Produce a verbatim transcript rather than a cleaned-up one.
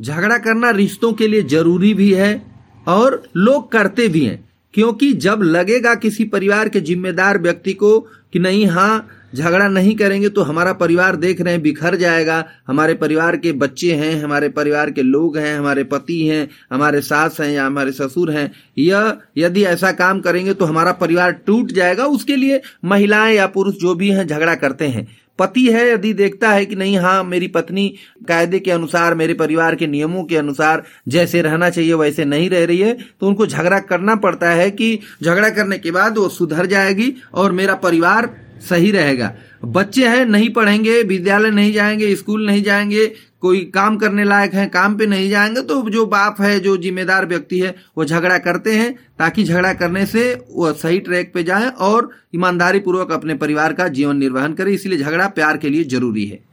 झगड़ा करना रिश्तों के लिए जरूरी भी है और लोग करते भी हैं, क्योंकि जब लगेगा किसी परिवार के जिम्मेदार व्यक्ति को कि नहीं, हाँ झगड़ा नहीं करेंगे तो हमारा परिवार देख रहे हैं बिखर जाएगा, हमारे परिवार के बच्चे हैं, हमारे परिवार के लोग हैं, हमारे पति हैं, हमारे सास हैं या हमारे ससुर हैं, यह यदि ऐसा काम करेंगे तो हमारा परिवार टूट जाएगा, उसके लिए महिलाएं या पुरुष जो भी हैं झगड़ा करते हैं। पति है यदि देखता है कि नहीं, हाँ मेरी पत्नी कायदे के अनुसार, मेरे परिवार के नियमों के अनुसार जैसे रहना चाहिए वैसे नहीं रह रही है, तो उनको झगड़ा करना पड़ता है कि झगड़ा करने के बाद वो सुधर जाएगी और मेरा परिवार सही रहेगा। बच्चे हैं, नहीं पढ़ेंगे, विद्यालय नहीं जाएंगे, स्कूल नहीं जाएंगे, कोई काम करने लायक है काम पे नहीं जाएंगे, तो जो बाप है, जो जिम्मेदार व्यक्ति है, वो झगड़ा करते हैं ताकि झगड़ा करने से वो सही ट्रैक पे जाए और ईमानदारी पूर्वक अपने परिवार का जीवन निर्वहन करे। इसलिए झगड़ा प्यार के लिए जरूरी है।